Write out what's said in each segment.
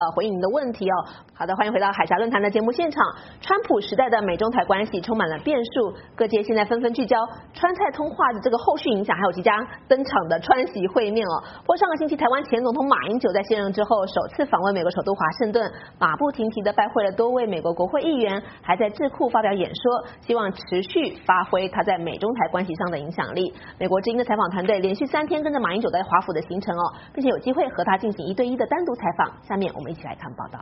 回应您的问题哦。好的，欢迎回到海峡论坛的节目现场。川普时代的美中台关系充满了变数，各界现在纷纷聚焦川菜通话的这个后续影响，还有即将登场的川习会面哦。不过上个星期，台湾前总统马英九在卸任之后，首次访问美国首都华盛顿，马不停蹄的拜会了多位美国国会议员，还在智库发表演说，希望持续发挥他在美中台关系上的影响力。美国之音的采访团队连续3天跟着马英九在华府的行程哦，并且有机会和他进行1对1的单独采访。下面我们一起来看报道。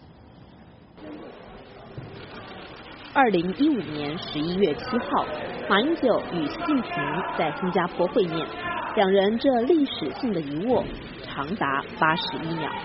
2015年11月7号，马英九与习近平在新加坡会面，两人这历史性的一握长达81秒。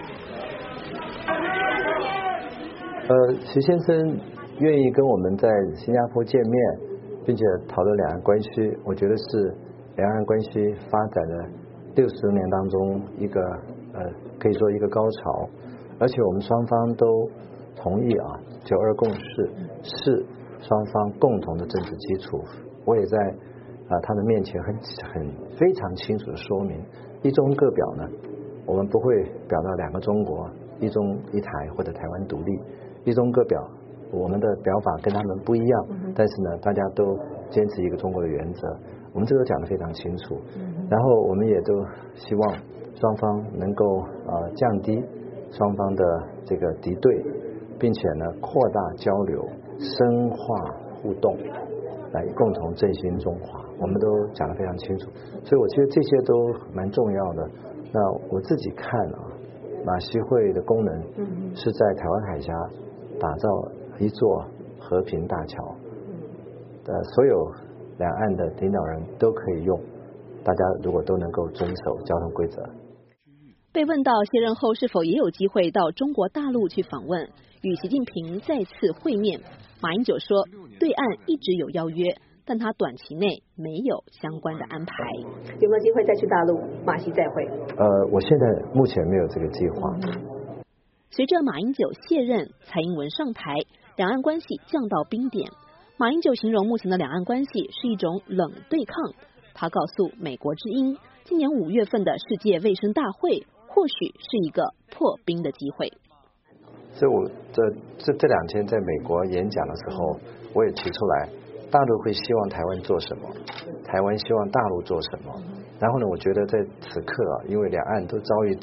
习先生愿意跟我们在新加坡见面，并且讨论两岸关系，我觉得是两岸关系发展的60年当中一个可以说一个高潮，而且我们双方都同意9·2共识是双方共同的政治基础。我也在他的面前非常清楚的说明，一中各表呢，我们不会表到2个中国，一中一台或者台湾独立，一中各表，我们的表法跟他们不一样，但是呢，大家都坚持一个中国的原则，我们这个讲得非常清楚。然后我们也都希望双方能够降低双方的这个敌对，并且呢扩大交流，深化互动，来共同振兴中华，我们都讲得非常清楚。所以我觉得这些都蛮重要的。那我自己看马习会的功能是在台湾海峡打造一座和平大桥，所有两岸的领导人都可以用，大家如果都能够遵守交通规则。 被问到卸任后是否也有机会到中国大陆去访问，与习近平再次会面，马英九说，对岸一直有邀约，但他短期内没有相关的安排。 有没有机会再去大陆？马习再会？ 我现在目前没有这个计划。 随着马英九卸任，蔡英文上台，两岸关系降到冰点。马英九形容目前的两岸关系是一种冷对抗。他告诉美国之音，今年5月份的世界卫生大会或许是一个破冰的机会。 所以我这2天在美国演讲的时候，我也提出来，大陆会希望台湾做什么，台湾希望大陆做什么。然后呢，我觉得在此刻因为两岸都遭遇到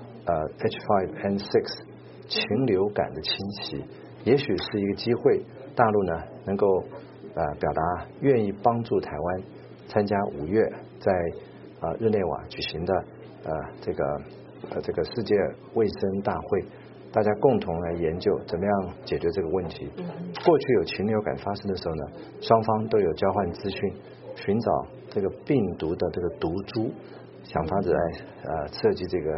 H5N6 禽流感的侵袭，也许是一个机会，大陆呢能够表达愿意帮助台湾参加5月在日内瓦举行的这个世界卫生大会，大家共同来研究怎么样解决这个问题。过去有禽流感发生的时候呢，双方都有交换资讯，寻找这个病毒的这个毒株，想法子来设计这个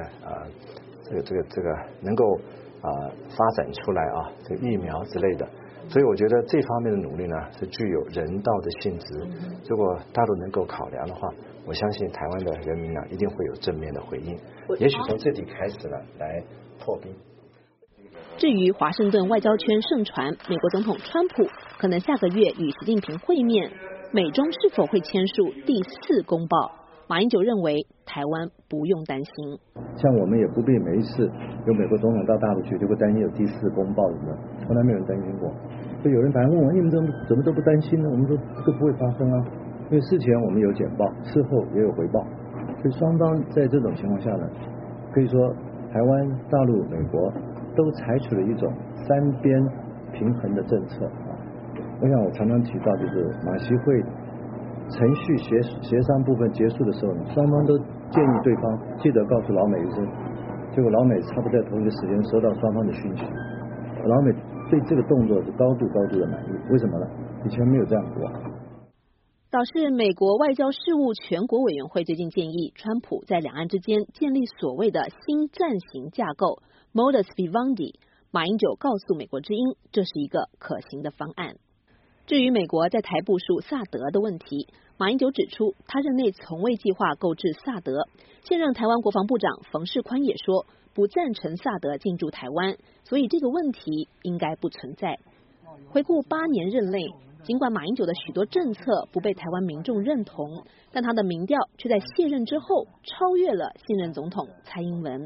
能够发展出来这个疫苗之类的。所以我觉得这方面的努力呢是具有人道的性质。如果大陆能够考量的话，我相信台湾的人民呢一定会有正面的回应，也许从这里开始呢来破冰。 至于华盛顿外交圈盛传美国总统川普可能下个月与习近平会面，美中是否会签署第4公报，马英九认为台湾不用担心。 像我们也不必每一次有美国总统到大陆去就会担心有第4公报什么的，从来没有人担心过。所以有人反而问我，你们怎么都不担心呢？我们说这个不会发生啊，因为事前我们有简报，事后也有回报，所以双方在这种情况下呢，可以说台湾、大陆、美国都采取了一种3边平衡的政策我想我常常提到，就是马习会程序协商部分结束的时候呢，双方都建议对方记得告诉老美一声，结果老美差不多在同一个时间收到双方的讯息，老美对这个动作是高度的满意。为什么呢？以前没有这样过。 倒是美国外交事务全国委员会最近建议，川普在两岸之间建立所谓的新暂行架构 Modus Vivendi。马英九告诉美国之音，这是一个可行的方案。至于美国在台部署萨德的问题，马英九指出，他任内从未计划购置萨德。现任台湾国防部长冯世宽也说，不赞成萨德进驻台湾，所以这个问题应该不存在。回顾8年任内，尽管马英九的许多政策不被台湾民众认同，但他的民调却在卸任之后超越了现任总统蔡英文。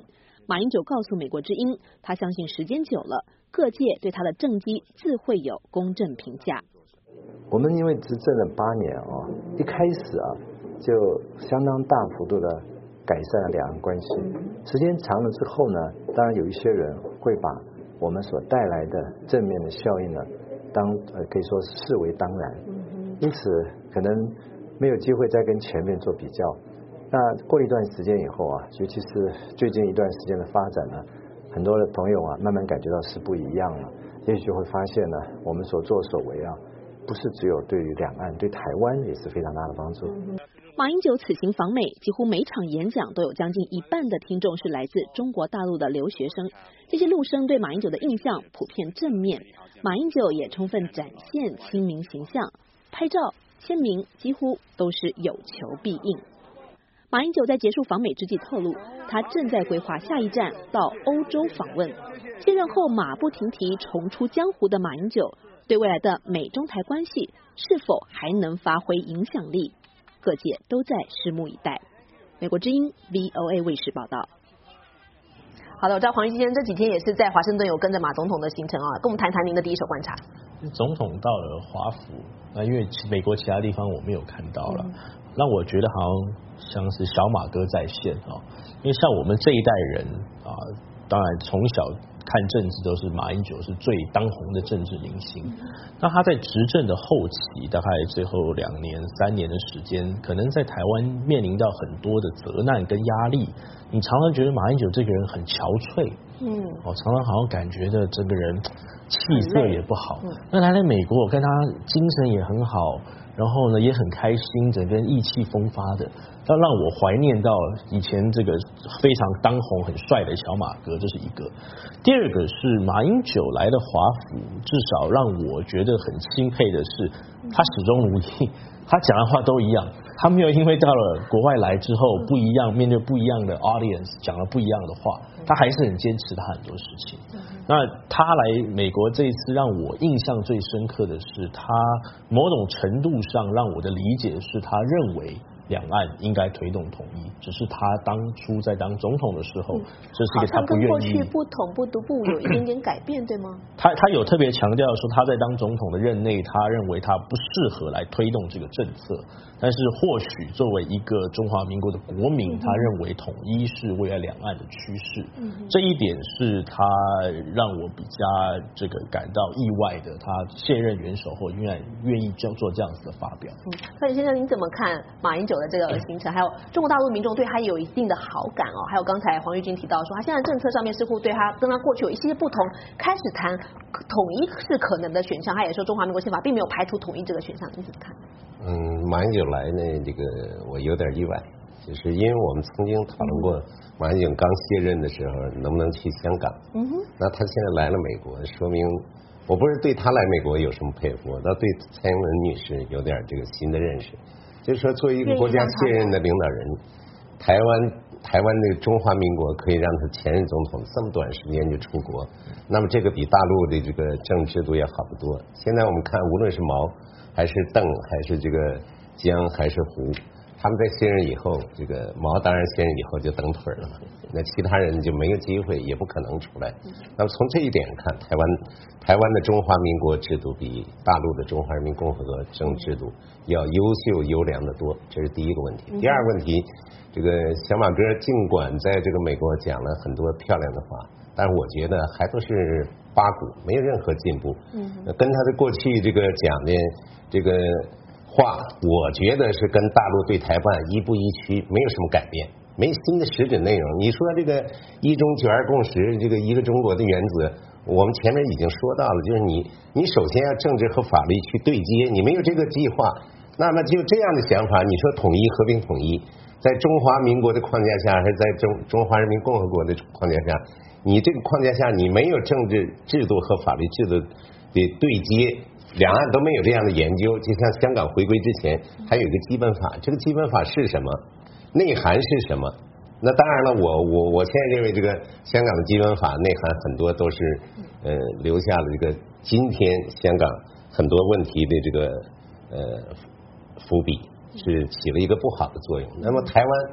马英九告诉美国之音，他相信时间久了，各界对他的政绩自会有公正评价。 我们因为执政了8年一开始就相当大幅度的改善了两岸关系。时间长了之后呢，当然有一些人会把我们所带来的正面的效应呢，可以说视为当然，因此可能没有机会再跟前面做比较。那过了一段时间以后尤其是最近一段时间的发展呢，很多的朋友慢慢感觉到是不一样了，也许会发现呢，我们所作所为不是只有对于两岸，对台湾也是非常大的帮助。 马英九此行访美，几乎每场演讲都有将近一半的听众是来自中国大陆的留学生。这些陆生对马英九的印象普遍正面，马英九也充分展现亲民形象，拍照签名几乎都是有求必应。马英九在结束访美之际透露，他正在规划下一站到欧洲访问。卸任后马不停蹄重出江湖的马英九，对未来的美中台关系是否还能发挥影响力，各界都在拭目以待。美国之音 VOA 卫视报道。 好的，我知道黄先生这几天也是在华盛顿有跟着马总统的行程跟我们谈谈您的第一手观察。 总统到了华府，那因为美国其他地方我没有看到了，让我觉得好像是小马哥在线因为像我们这一代人当然从小看政治都是马英九是最当红的政治明星。那他在执政的后期，大概最后2年3年的时间，可能在台湾面临到很多的责难跟压力，你常常觉得马英九这个人很憔悴，常常好像感觉的这个人气色也不好。那来了美国，我看他精神也很好，然后呢也很开心，整个人意气风发的，让我怀念到以前这个非常当红很帅的小马哥，这是一个。第二个是马英九来的华府，至少让我觉得很钦佩的是，他始终如一，他讲的话都一样，他没有因为到了国外来之后不一样，面对不一样的 audience 讲了不一样的话，他还是很坚持他很多事情。那他来美国这一次让我印象最深刻的是，他某种程度上让我的理解是，他认为两岸应该推动统一，只是他当初在当总统的时候，这是一个他不愿意。 好像跟过去不统不独不有一点点改变，对吗？ 他有特别强调说，他在当总统的任内，他认为他不适合来推动这个政策，但是或许作为一个中华民国的国民，他认为统一是未来两岸的趋势。这一点是他让我比较这个感到意外的。他卸任元首后，愿意做这样子的发表。 那先生，您怎么看马英九的这个行程？还有中国大陆民众对他有一定的好感还有刚才黄玉君提到说，他现在政策上面似乎对他跟他过去有一些不同，开始谈统一是可能的选项。他也说中华民国宪法并没有排除统一这个选项，你怎么看？ 马英九来呢，这个我有点意外，就是因为我们曾经讨论过马英九刚卸任的时候能不能去香港。那他现在来了美国，说明我不是对他来美国有什么佩服，我倒对蔡英文女士有点这个新的认识，就是说作为一个国家卸任的领导人，台湾的中华民国可以让他前任总统这么短时间就出国，那么这个比大陆的这个政治制度要好得多。现在我们看，无论是毛还是邓还是这个江还是胡，他们在卸任以后，这个毛当然卸任以后就蹬腿了嘛，那其他人就没有机会，也不可能出来。那么从这一点看，台湾的中华民国制度比大陆的中华人民共和国政治制度要优秀优良的多，这是第一个问题。第二个问题，这个小马哥尽管在这个美国讲了很多漂亮的话，但是我觉得还都是八股，没有任何进步。跟他的过去这个讲的这个话，我觉得是跟大陆对台湾一步一趋，没有什么改变，没新的实质内容。你说这个一中九二共识，这个一个中国的原则，我们前面已经说到了，就是你首先要政治和法律去对接，你没有这个计划，那么就这样的想法，你说统一和平统一，在中华民国的框架下，还是在中华人民共和国的框架下，你这个框架下你没有政治制度和法律制度的对接，两岸都没有这样的研究。就像香港回归之前还有一个基本法，这个基本法是什么，内涵是什么？那当然了，我现在认为这个香港的基本法内涵很多都是留下了这个今天香港很多问题的这个伏笔，是起了一个不好的作用。那么台湾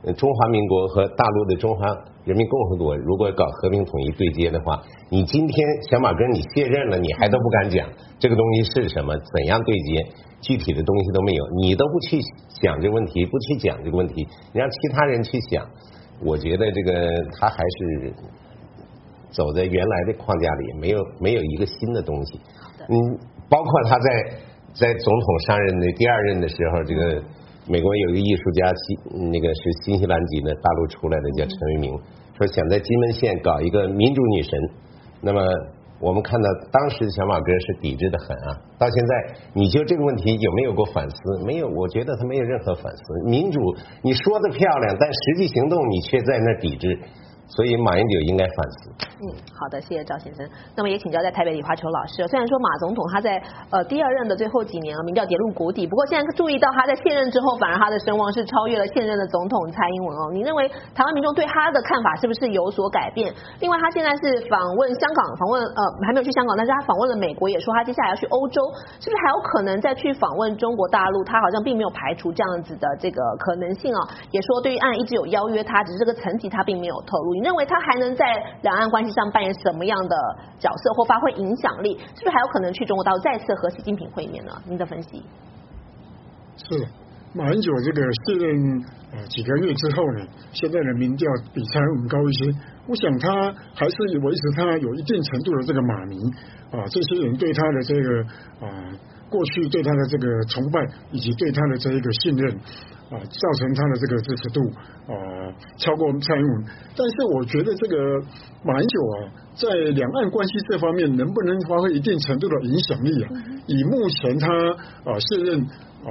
中华民国和大陆的中华人民共和国如果搞和平统一对接的话，你今天小马哥你卸任了，你还都不敢讲这个东西是什么，怎样对接，具体的东西都没有，你都不去想这个问题，不去讲这个问题，让其他人去想，我觉得这个他还是走在原来的框架里，没有一个新的东西。包括他在总统上任的第2任的时候，这个美国有一个艺术家，那个是新西兰籍的，大陆出来的，叫陈为民，说想在金门县搞一个民主女神。那么我们看到当时的小马哥是抵制的很啊，到现在你就这个问题有没有过反思？没有，我觉得他没有任何反思。民主你说的漂亮，但实际行动你却在那抵制。所以马英九应该反思。 好的，谢谢赵先生。那么也请教在台北李华球老师，虽然说马总统他在第2任的最后几年民调跌入谷底，不过现在注意到他在卸任之后，反而他的声望是超越了现任的总统蔡英文哦。你认为台湾民众对他的看法是不是有所改变？另外，他现在是访问香港，还没有去香港，但是他访问了美国，也说他接下来要去欧洲，是不是还有可能再去访问中国大陆？他好像并没有排除这样子的这个可能性哦，也说对岸一直有邀约他，只是这个层级他并没有透露。你认为他还能在两岸关系上扮演什么样的角色或发挥影响力？是不是还有可能去中国大陆再次和习近平会面呢？您的分析？ 是马英九这个卸任几个月之后呢，现在的民调比蔡英文高一些。我想他还是维持他有一定程度的这个马迷这些人对他的这个过去对他的这个崇拜以及对他的这一个信任造成他的这个支持度超过蔡英文。但是我觉得这个马英九在两岸关系这方面能不能发挥一定程度的影响力以目前他卸任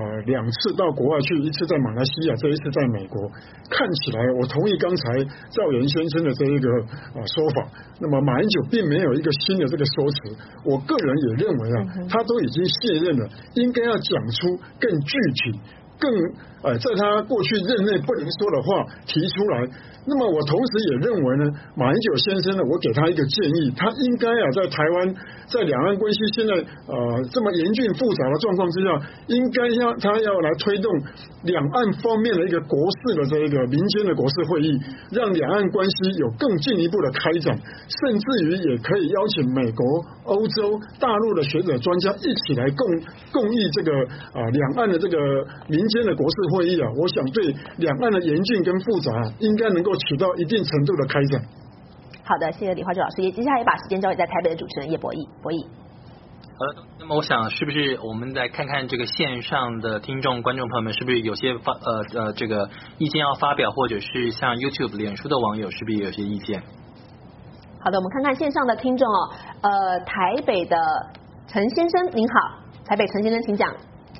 2次到国外去，一次在马来西亚，这一次在美国，看起来我同意刚才赵元先生的这一个说法。那么马英九并没有一个新的这个说辞，我个人也认为他都已经卸任了，应该要讲出更具体、更在他过去任内不能说的话提出来。那么我同时也认为呢，马英九先生呢，我给他一个建议，他应该在台湾，在两岸关系现在这么严峻复杂的状况之下，应该他要来推动两岸方面的一个国事的这一个民间的国事会议，让两岸关系有更进一步的开展，甚至于也可以邀请美国、欧洲、大陆的学者专家一起来共议这个两岸的这个民间的国事会议我想对两岸的严峻跟复杂应该能够起到一定程度的开展。 好的，谢谢李华州老师。也接下来也把时间交给在台北的主持人叶博弈。博弈。 好的，那么我想是不是我们来看看这个线上的听众观众朋友们是不是有些这个意见要发表，或者是像 YouTube 脸书的网友是不是也有些意见？ 好的，我们看看线上的听众台北的陈先生您好，台北陈先生请讲。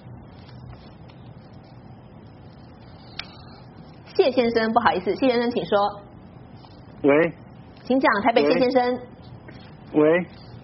谢先生，不好意思，谢先生请说。 喂， 请讲，台北谢先生。 喂，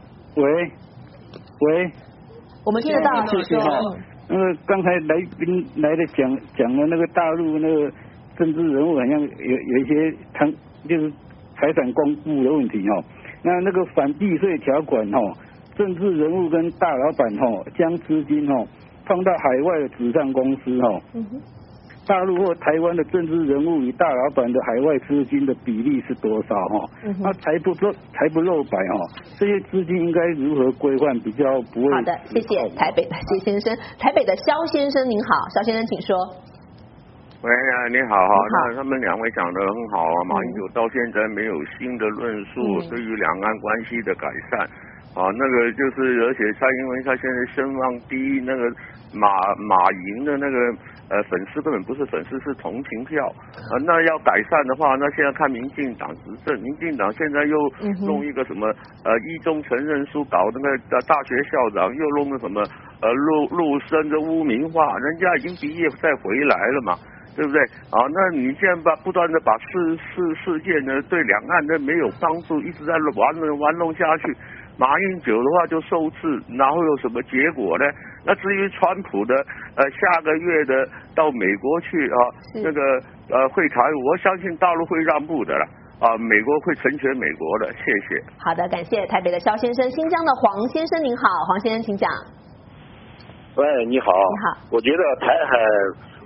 我们听得到， 谢谢刚才来宾来的讲的那个大陆那个政治人物好像有一些就是财产公布的问题那个反避税条款政治人物跟大老板将资金放到海外的纸上公司大陆或台湾的政治人物与大老板的海外资金的比例是多少那财不露白这些资金应该如何规范比较不会？ 好的，谢谢台北的谢先生。台北的肖先生您好，肖先生请说。 喂，你好那他们两位讲得很好马英九到现在没有新的论述对于两岸关系的改善那个就是而且蔡英文他现在声望低，那个马营的那个粉丝根本不是粉丝，是同情票那要改善的话，那现在看民进党执政，民进党现在又弄一个什么一中承认书，搞那个大学校长又弄个什么陆生的污名化，人家已经毕业再回来了嘛，对不对那你现在不断的把事件呢对两岸的没有帮助，一直在玩弄下去。马英九的话就受制，然后有什么结果呢？那至于川普的下个月的到美国去那个会谈，我相信大陆会让步的了美国会成全美国的，谢谢。 好的，感谢台北的肖先生。新疆的黄先生您好，黄先生请讲。 喂，你好。 你好。 我觉得台海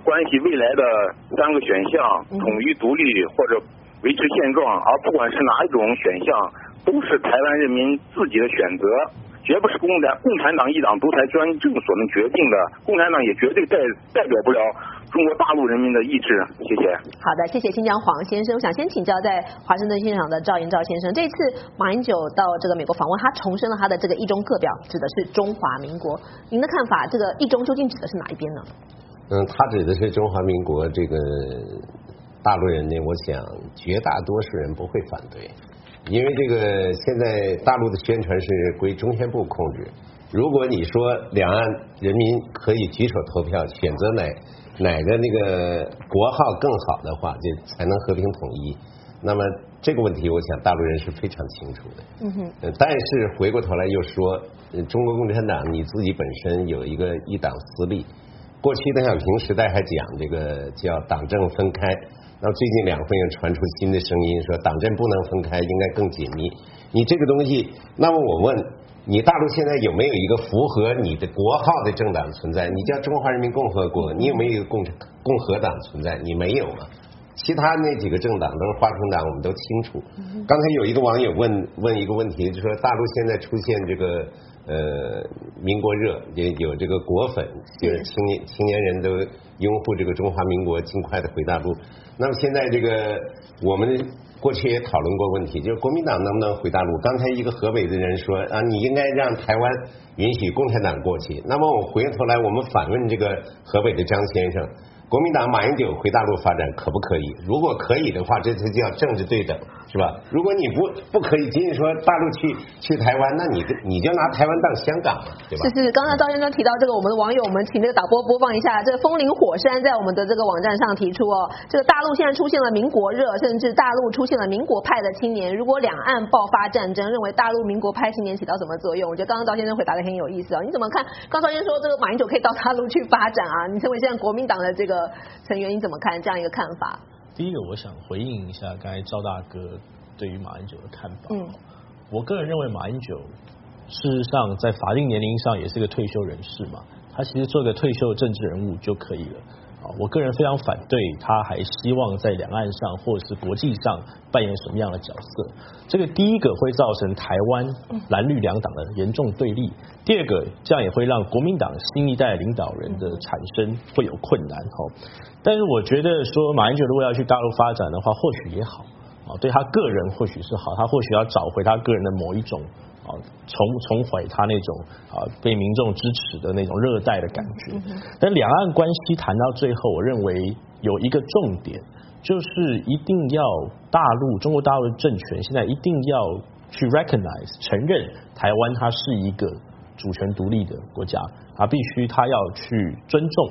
关系未来的3个选项，统一独立或者维持现状，而不管是哪一种选项，都是台湾人民自己的选择，绝不是共产党一党独裁专政所能决定的，共产党也绝对代表不了中国大陆人民的意志。谢谢。 好的，谢谢新疆黄先生。我想先请教在华盛顿现场的赵延赵先生，这次马英九到这个美国访问，他重申了他的这个一中各表指的是中华民国，您的看法，这个一中究竟指的是哪一边呢？ 他指的是中华民国，这个大陆人呢，我想绝大多数人不会反对，因为这个现在大陆的宣传是归中宣部控制。如果你说两岸人民可以举手投票选择哪个那个国号更好的话，就才能和平统一，那么这个问题我想大陆人是非常清楚的。但是回过头来又说，中国共产党你自己本身有一个一党私利，过去邓小平时代还讲这个叫党政分开，那么最近两会又传出新的声音，说党政不能分开，应该更紧密。你这个东西，那么我问你，大陆现在有没有一个符合你的国号的政党存在？你叫中华人民共和国，你有没有一个共和党存在？你没有嘛？其他那几个政党都是花生党，我们都清楚。刚才有一个网友问一个问题，就说大陆现在出现这个民国热，也有这个国粉，就是青年人都拥护这个中华民国尽快的回大陆。那么现在这个我们过去也讨论过问题，就是国民党能不能回大陆？刚才一个河北的人说啊，你应该让台湾允许共产党过去。那么我回头来，我们反问这个河北的张先生，国民党马英九回大陆发展可不可以？如果可以的话，这才叫政治对等，是吧？如果你不可以，仅仅说大陆去台湾，那你就拿台湾当香港嘛，对吧？ 是，刚才赵先生提到这个，我们的网友，我们请这个导播播放一下，这个风林火山在我们的这个网站上提出这个大陆现在出现了民国热，甚至大陆出现了民国派的青年，如果两岸爆发战争，认为大陆民国派青年起到什么作用？我觉得刚刚赵先生回答的很有意思你怎么看？刚赵先生说这个马英九可以到大陆去发展你身为现在国民党的这个成员，你怎么看这样一个看法？ 第一个，我想回应一下刚才赵大哥对于马英九的看法。我个人认为马英九事实上在法定年龄上也是个退休人士嘛，他其实做个退休政治人物就可以了。我个人非常反对他还希望在两岸上或者是国际上扮演什么样的角色。这个第一个会造成台湾蓝绿两党的严重对立，第二个这样也会让国民党新一代领导人的产生会有困难。但是我觉得说马英九如果要去大陆发展的话，或许也好，对他个人或许是好，他或许要找回他个人的某一种重回他那种被民众支持的那种热带的感觉。但两岸关系谈到最后，我认为有一个重点，就是一定要中国大陆的政权现在一定要去 recognize 承认台湾它是一个主权独立的国家，他要去尊重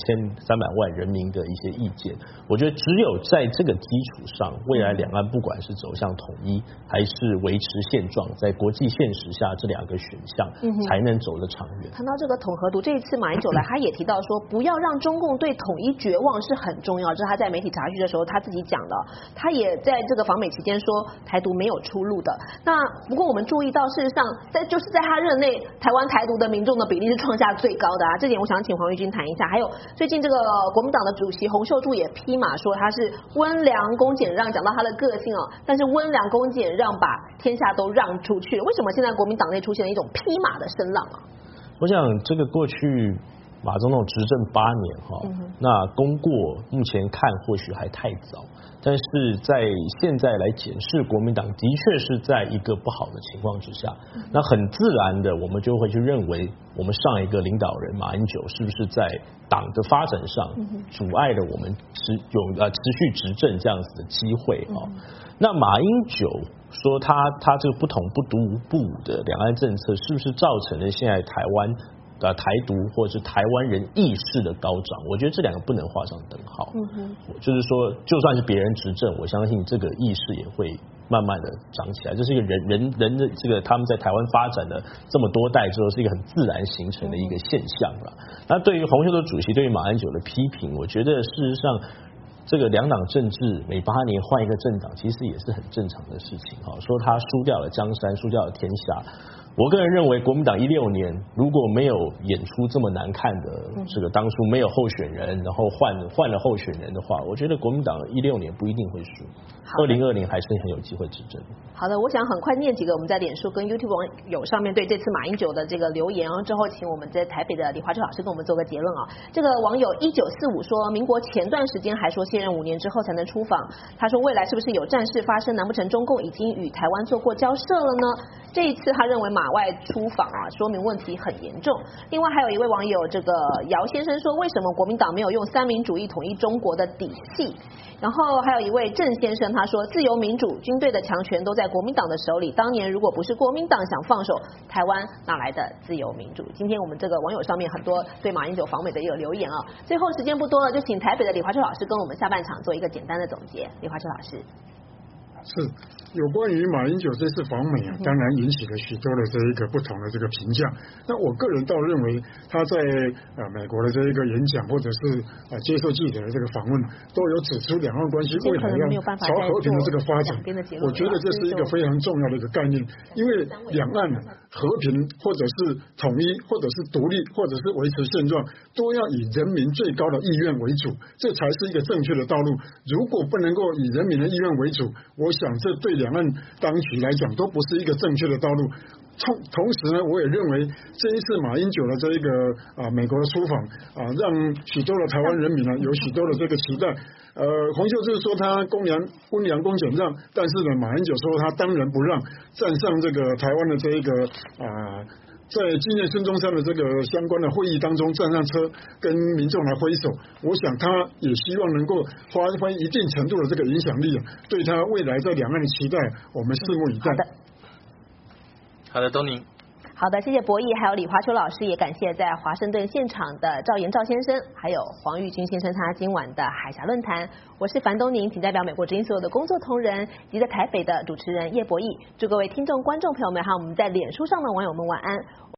2300万人民的一些意见。我觉得只有在这个基础上，未来两岸不管是走向统一还是维持现状，在国际现实下这两个选项才能走得长远。 谈到这个统合独，这一次马英九来他也提到说，不要让中共对统一绝望是很重要，这是他在媒体查询的时候他自己讲的。他也在这个访美期间说台独没有出路的。那不过我们注意到，事实上就是在他任内，台湾台独的民众的比例是创下最高的这点我想请黄玉君谈一下。还有最近这个国民党的主席洪秀柱也批马说他是温良恭俭让，讲到他的个性但是温良恭俭让把天下都让出去了，为什么现在国民党内出现了一种批马的声浪我想这个过去马总统执政8年那功过目前看或许还太早，但是在现在来检视国民党的确是在一个不好的情况之下，那很自然的我们就会去认为我们上一个领导人马英九是不是在党的发展上阻碍了我们持续执政这样子的机会那马英九说他这个不统不独不武的两岸政策，是不是造成了现在台湾台独或者是台湾人意识的高涨？我觉得这两个不能画上等号。就是说就算是别人执政，我相信这个意识也会慢慢的长起来，这是一个人的这个他们在台湾发展的这么多代之后，是一个很自然形成的一个现象了。那对于洪秀柱主席对于马英九的批评，我觉得事实上这个两党政治每8年换一个政党，其实也是很正常的事情说他输掉了江山，输掉了天下。 我个人认为，国民党16年如果没有演出这么难看的这个当初没有候选人，然后换了候选人的话，我觉得国民党16年不一定会输，2020还是很有机会执政。 好的，我想很快念几个我们在脸书跟 YouTube 网友上面对这次马英九的这个留言，然后之后请我们在台北的李华秋老师跟我们做个结论啊。这个网友1945说，民国前段时间还说卸任5年之后才能出访，他说未来是不是有战事发生？难不成中共已经与台湾做过交涉了呢？这一次他认为马外出访啊，说明问题很严重。另外还有一位网友这个姚先生说，为什么国民党没有用三民主义统一中国的底气？然后还有一位郑先生他说，自由民主军队的强权都在国民党的手里，当年如果不是国民党想放手，台湾哪来的自由民主？今天我们这个网友上面很多对马英九访美的一个留言啊。最后时间不多了，就请台北的李华秋老师跟我们下半场做一个简单的总结。李华秋老师。 是有关于马英九这次访美啊，当然引起了许多的这一个不同的这个评价。那我个人倒认为他在美国的这一个演讲或者是接受记者的这个访问，都有指出两岸关系未来要朝和平的这个发展。我觉得这是一个非常重要的一个概念，因为两岸和平或者是统一或者是独立或者是维持现状，都要以人民最高的意愿为主，这才是一个正确的道路。如果不能够以人民的意愿为主，我想这对两岸当局来讲都不是一个正确的道路。同时呢，我也认为这一次马英九的这一个美国的出访让许多的台湾人民呢有许多的这个期待。洪秀柱说他温良恭俭让，但是呢，马英九说他当仁不让，站上这个台湾的这一个在纪念孙中山的这个相关的会议当中站上车跟民众来挥手，我想他也希望能够发挥一定程度的这个影响力，对他未来在两岸的期待我们拭目以待。 好的，东宁。 好的，谢谢博弈，还有李华秋老师，也感谢在华盛顿现场的赵岩赵先生，还有黄玉军先生他今晚的海峡论坛。我是樊东宁，仅代表美国之音所有的工作同仁及在台北的主持人叶博弈，祝各位听众观众朋友们还有我们在脸书上的网友们晚安。